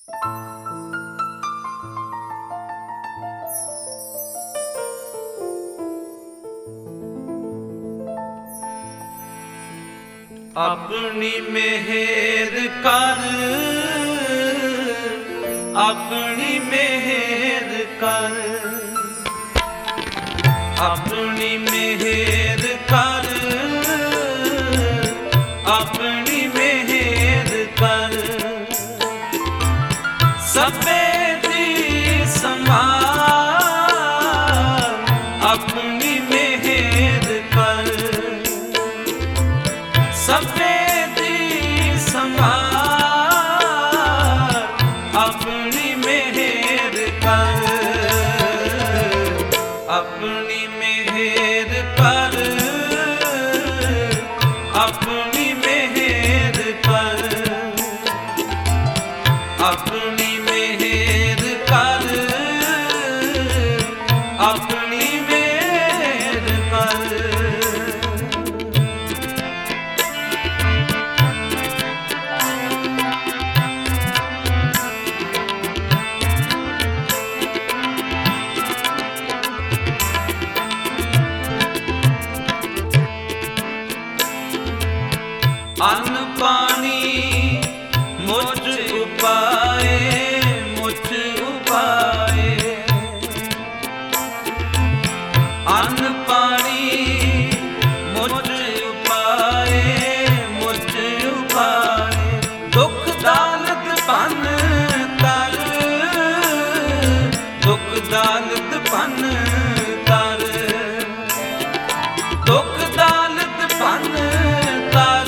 अपनी मेहर कर, अपनी मेहर कर, अपनी मेहर कर, अपनी मेहर कर। सबे दी संभाल अपनी मेहर कर, सबे दी संभाल अपनी मेहर कर, अपनी मेहर कर, अपनी मेहर कर, अपनी मेहर कर, अपनी मेहर कर। अन्न पानी मुझ उपाए, मुझ उपाए। अन्न पानी मुझ उपाए, मुझ उपाए। दुख दालत पन कर, दुख दालत पन कर, दुख दालत पन कर,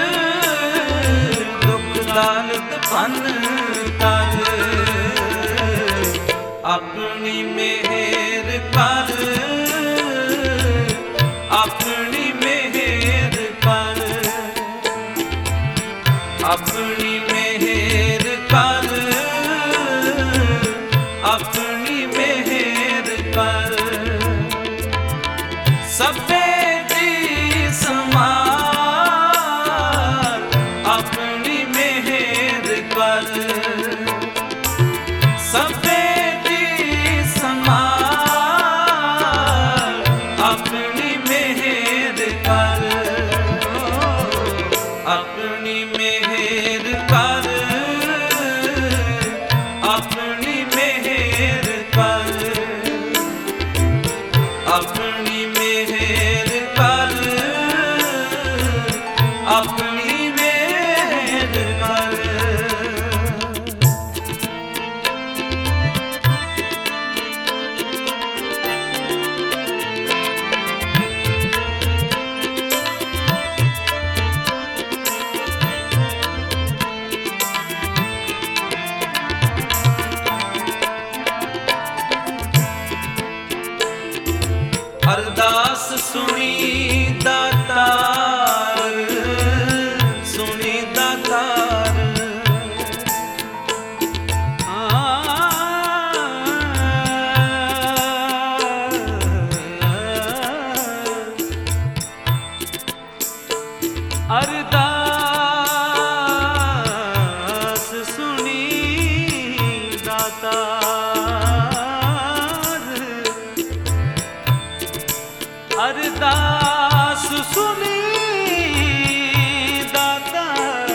दालत पन कर। अपनी मेहर कर, अपनी मेहर कर, अपनी मेहर कर, अपनी मेहर कर। सबे दी संभाल अपनी मेहर कर, सबे दी संभाल अपनी मेहर कर, अपनी मेहर कर, अपनी मेहर कर, अपनी मेहर कर, अपनी मेहर कर। अरदास सुनी दातार, सुनी दातार। अरदास सुनी दातार, अरदास सुनी दाता,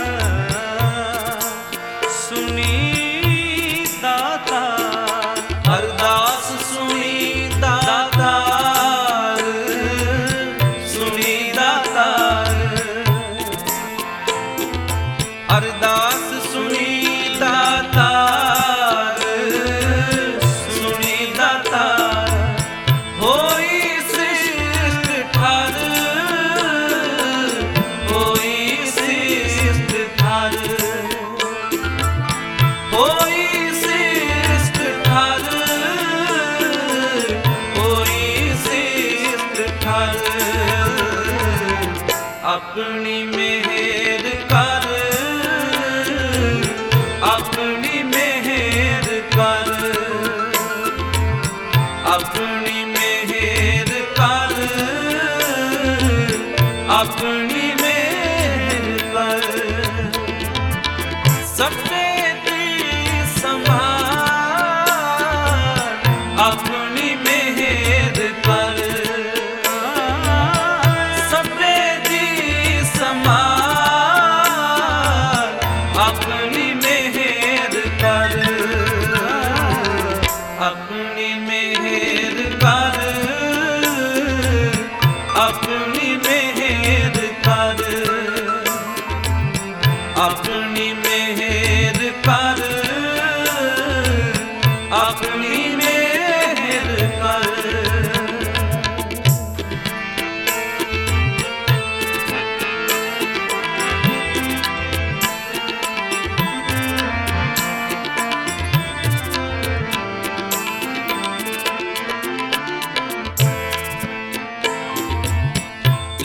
सुनी दाता। अरदास सुनी दाता, सुनी दाता। अरदास सुनी दाता, सुनी दाता। होई अपनी मेहर कर, अपनी मेहर कर, अपनी मेहर कर, अपनी मेहर कर। सबे दी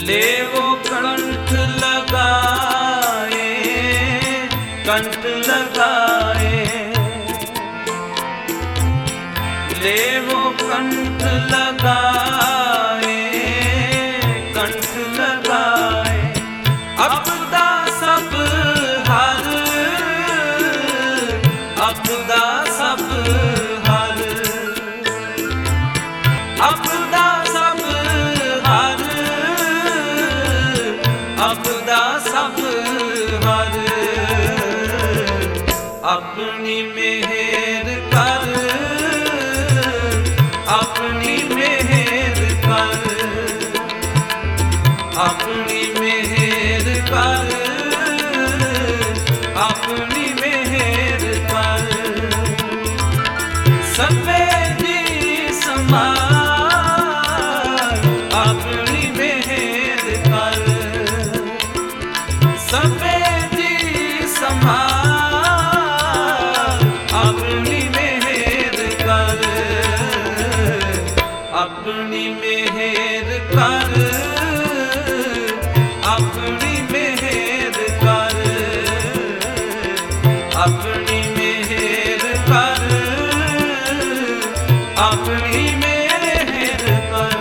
लेवो कंठ लगाए, कंठ लगाए, लेवो कंठ लगाए, कंठ लगाए। अपदा सब हर, अपदा सब हर, अपदा सब हर, अपदा सब हर। अपनी मेहर कर, अपनी मेहर कर, अपनी मेहर कर, अपनी मेहर कर। सबे जी संभाल, अपनी मेहर कर, सबे जी संभाल, अपनी मेहर कर, अपनी मेहर कर, अपनी मेहर कर, अपनी मेहर कर, अपनी मेहर कर।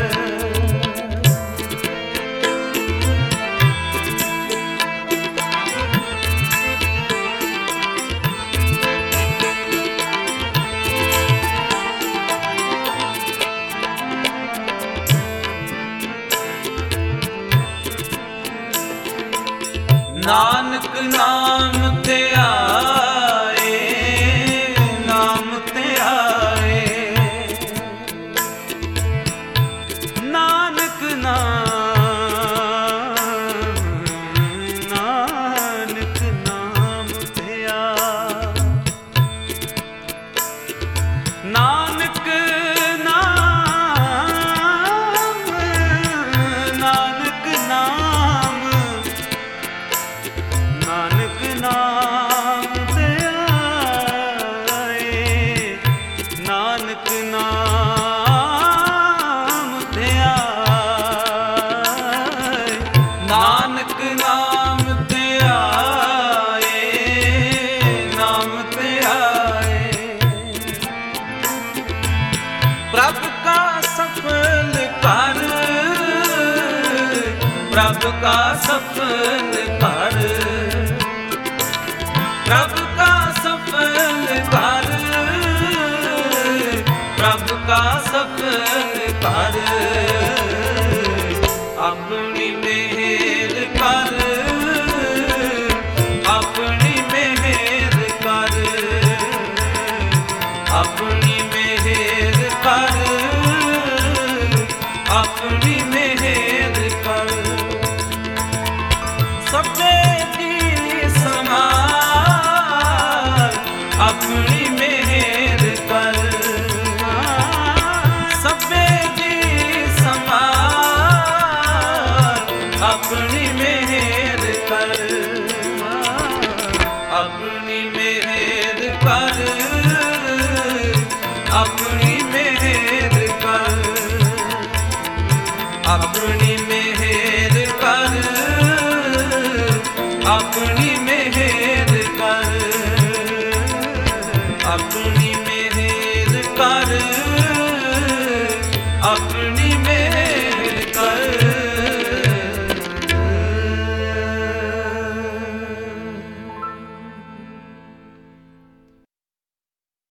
नानक नाम ते आए, नाम ते आए, नानक नाम, नानक नाम ते आए, नानक नाम, नानक नाम, नानक नाम ते आए, नानक नाम ते आए, नानक नाम ते आए, नाम ते आए। प्रभ का सफल कर, प्रभ का सफल कर, प्रभ का सफल कर, प्रभ का सफल कर। अपनी मेहर कर, अपनी मेहर कर, अपनी मेहर कर, अपनी मेहर कर। सबे जी संभाल, अपनी मेहर कर, सबे जी संभाल, अपनी मेहर कर, अपनी मेहर कर, अपनी मेहर कर, अपनी मेहर कर, अपनी मेहर कर, अपनी मेहर कर, अपनी